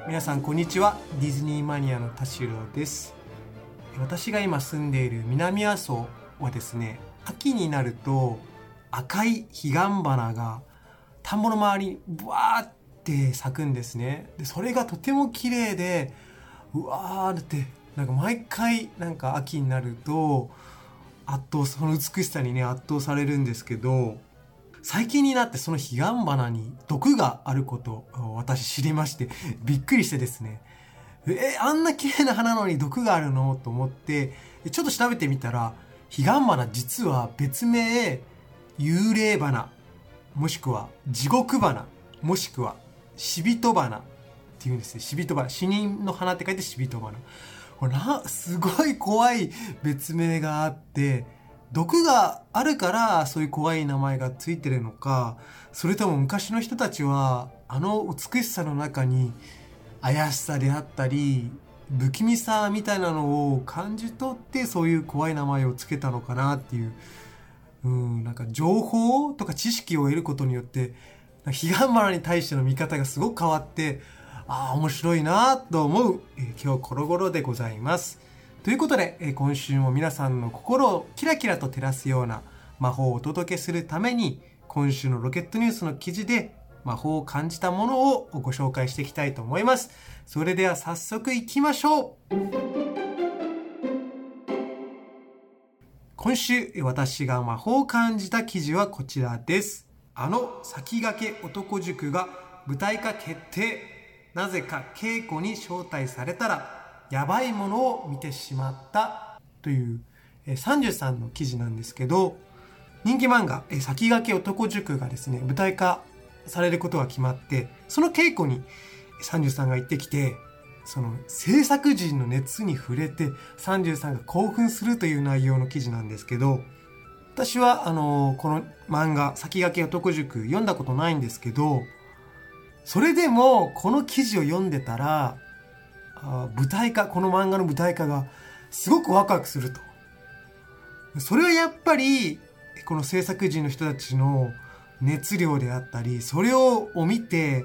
皆さんこんにちは。ディズニーマニアの田代です。私が今住んでいる南阿蘇はですね、秋になると赤い彼岸花が田んぼの周りにブワーって咲くんですね。でそれがとても綺麗で、うわーってなんか毎回なんか秋になるとその美しさにね圧倒されるんですけど、最近になってその彼岸花に毒があることを私知りまして、びっくりしてですね、あんな綺麗な花なのに毒があるのと思ってちょっと調べてみたら、彼岸花実は別名幽霊花、もしくは地獄花、もしくは死人花っていうんですね。死人花、死人の花って書いて死人花。これすごい怖い別名があって、毒があるからそういう怖い名前がついてるのか、それとも昔の人たちはあの美しさの中に怪しさであったり不気味さみたいなのを感じ取ってそういう怖い名前をつけたのかなっていう、なんか情報とか知識を得ることによって彼岸花に対しての見方がすごく変わって、面白いなと思う、今日この頃でございます。ということで、今週も皆さんの心をキラキラと照らすような魔法をお届けするために、今週のロケットニュースの記事で魔法を感じたものをご紹介していきたいと思います。それでは早速いきましょう。今週私が魔法を感じた記事はこちらです。先駆け男塾が舞台化決定。なぜか稽古に招待されたらやばいものを見てしまったという33の記事なんですけど、人気漫画先駆け男塾がですね舞台化されることが決まって、その稽古に33が行ってきて、その制作陣の熱に触れて33が興奮するという内容の記事なんですけど、私はこの漫画先駆け男塾読んだことないんですけど、それでもこの記事を読んでたらこの漫画の舞台化がすごくワクワクすると。それはやっぱりこの制作陣の人たちの熱量であったり、それを見て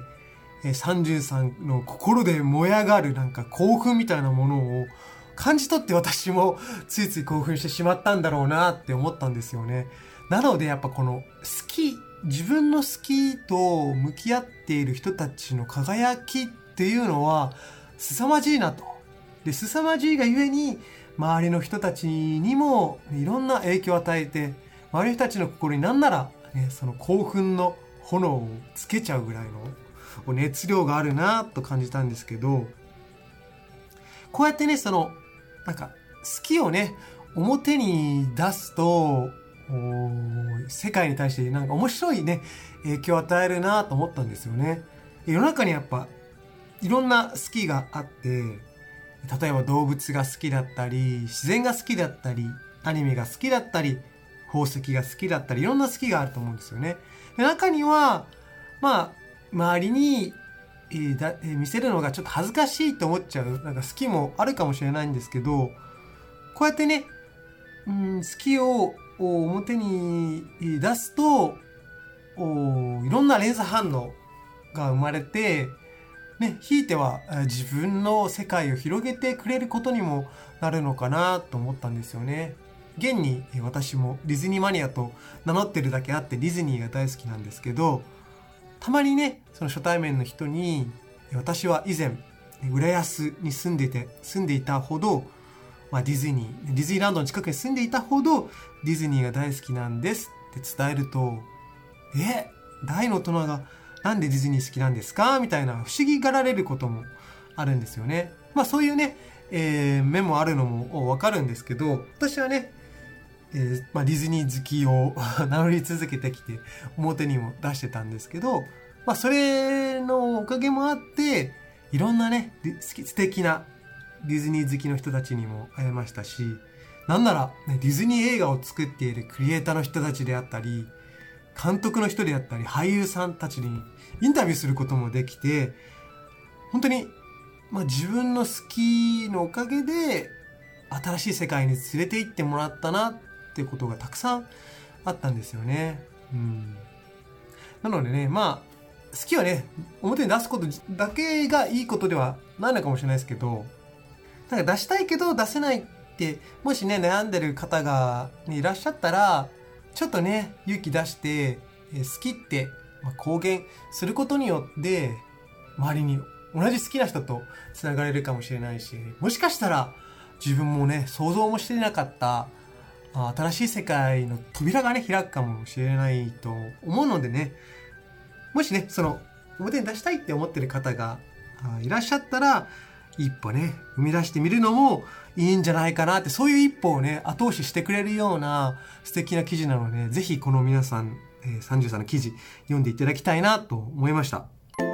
33の心で燃え上がるなんか興奮みたいなものを感じ取って、私もついつい興奮してしまったんだろうなって思ったんですよね。なのでやっぱこの自分の好きと向き合っている人たちの輝きっていうのは凄まじいなと。で、凄まじいがゆえに周りの人たちにもいろんな影響を与えて、周りの人たちの心になんなら、その興奮の炎をつけちゃうぐらいの熱量があるなと感じたんですけど、こうやってね、なんか好きをね表に出すと世界に対してなんか面白いね影響を与えるなと思ったんですよね。世の中にやっぱいろんな好きがあって、例えば動物が好きだったり、自然が好きだったり、アニメが好きだったり、宝石が好きだったり、いろんな好きがあると思うんですよね。で、中には周りに、見せるのがちょっと恥ずかしいと思っちゃうなんか好きもあるかもしれないんですけど、こうやってね、好きを表に出すといろんな連鎖反応が生まれて、ひいては自分の世界を広げてくれることにもなるのかなと思ったんですよね。現に私もディズニーマニアと名乗ってるだけあってディズニーが大好きなんですけど、たまにねその初対面の人に、私は以前浦安に住んでいたほど、ディズニーランドの近くに住んでいたほどディズニーが大好きなんですって伝えると、大の大人がなんでディズニー好きなんですかみたいな不思議がられることもあるんですよね。そういうね、面もあるのもわかるんですけど、私はね、ディズニー好きを名乗り続けてきて表にも出してたんですけど、それのおかげもあっていろんなね素敵なディズニー好きの人たちにも会えましたし、なんなら、ディズニー映画を作っているクリエイターの人たちであったり、監督の人であったり俳優さんたちにインタビューすることもできて、本当に、自分の好きのおかげで新しい世界に連れて行ってもらったなっていうことがたくさんあったんですよね。なのでね、 好きはね、表に出すことだけがいいことではないのかもしれないですけど、なんか出したいけど出せないって、もしね、悩んでる方が、ね、いらっしゃったら、ちょっとね、勇気出して、好きって、公言することによって、周りに同じ好きな人とつながれるかもしれないし、もしかしたら自分もね、想像もしていなかった新しい世界の扉がね、開くかもしれないと思うのでね、もしね、その表に出したいって思ってる方がいらっしゃったら、一歩ね、踏み出してみるのもいいんじゃないかなって、そういう一歩をね、後押ししてくれるような素敵な記事なので、ぜひこの皆さん、33の記事読んでいただきたいなと思いました。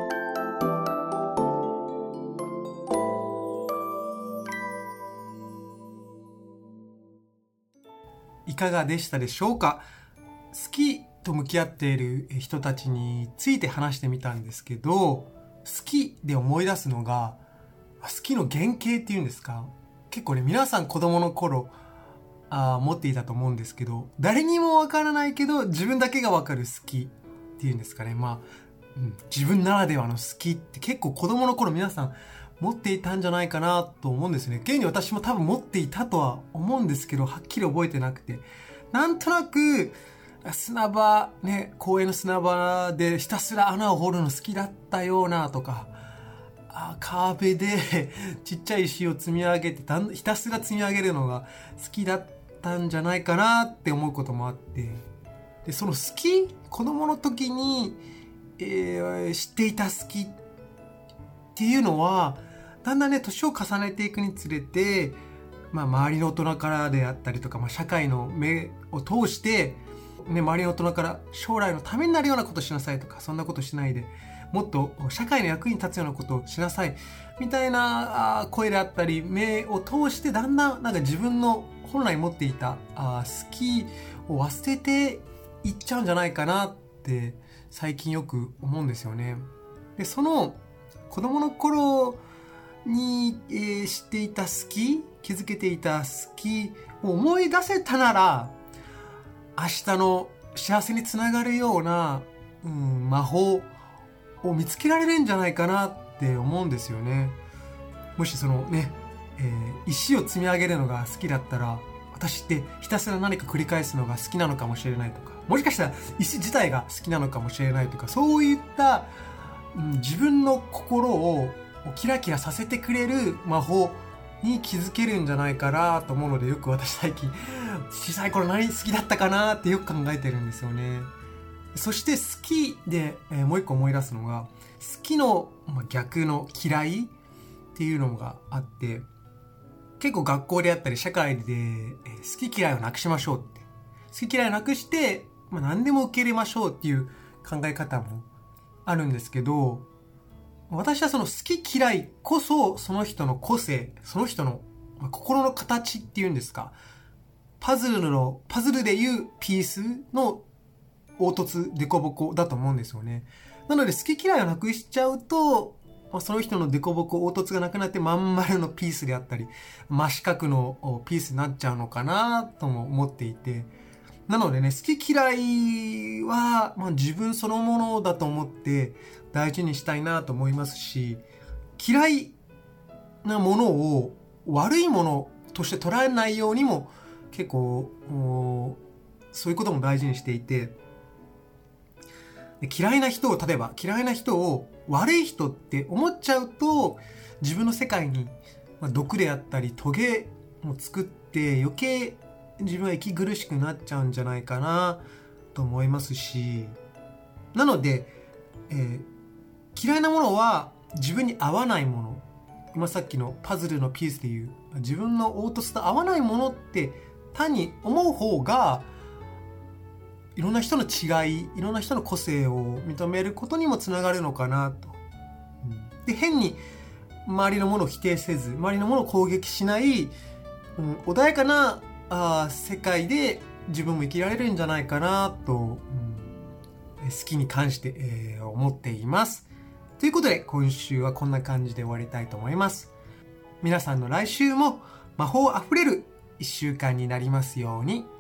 いかがでしたでしょうか。好きと向き合っている人たちについて話してみたんですけど、好きで思い出すのが、好きの原型っていうんですか。結構ね、皆さん子供の頃持っていたと思うんですけど、誰にもわからないけど自分だけがわかる好きっていうんですかね。自分ならではの好きって結構子供の頃皆さん持っていたんじゃないかなと思うんですね。現に私も多分持っていたとは思うんですけど、はっきり覚えてなくて、なんとなく砂場ね、公園の砂場でひたすら穴を掘るの好きだったようなとか、川辺でちっちゃい石を積み上げてひたすら積み上げるのが好きだったんじゃないかなって思うこともあって、でその好き、子供の時に、知っていた好きっていうのはだんだんね、年を重ねていくにつれて、周りの大人からであったりとか、社会の目を通して、ね、周りの大人から将来のためになるようなことしなさいとか、そんなことしないでもっと社会の役に立つようなことをしなさいみたいな声であったり、目を通してだんだんなんか自分の本来持っていた好きを忘れていっちゃうんじゃないかなって最近よく思うんですよね。でその子供の頃に、知っていた好き、気づけていた好きを思い出せたなら、明日の幸せにつながるような、魔法を見つけられるんじゃないかなって思うんですよね。もしそのね、石を積み上げるのが好きだったら、私ってひたすら何か繰り返すのが好きなのかもしれないとか、もしかしたら石自体が好きなのかもしれないとか、そういった、自分の心をキラキラさせてくれる魔法に気づけるんじゃないかなと思うので、よく私最近小さい頃何好きだったかなってよく考えてるんですよね。そして好きで、もう一個思い出すのが、好きの逆の嫌いっていうのがあって、結構学校であったり社会で、好き嫌いをなくしましょうって、好き嫌いをなくして、何でも受け入れましょうっていう考え方もあるんですけど、私はその好き嫌いこそその人の個性、その人の心の形っていうんですか、パズルでいうピースの凹凸デコボコだと思うんですよね。なので好き嫌いをなくしちゃうと、その人のデコボコ凹凸がなくなってまん丸のピースであったり真四角のピースになっちゃうのかなとも思っていて、なのでね、好き嫌いは、自分そのものだと思って大事にしたいなと思いますし、嫌いなものを悪いものとして捉えないようにも結構そういうことも大事にしていて、嫌いな人を悪い人って思っちゃうと、自分の世界に毒であったりトゲを作って余計自分は息苦しくなっちゃうんじゃないかなと思いますし、なので、嫌いなものは自分に合わないもの、今さっきのパズルのピースでいう自分の凹凸と合わないものって単に思う方が、いろんな人の違い、いろんな人の個性を認めることにもつながるのかなと。で、変に周りのものを否定せず、周りのものを攻撃しない、穏やかな世界で自分も生きられるんじゃないかなと、好きに関して、思っています。ということで今週はこんな感じで終わりたいと思います。皆さんの来週も魔法あふれる1週間になりますように。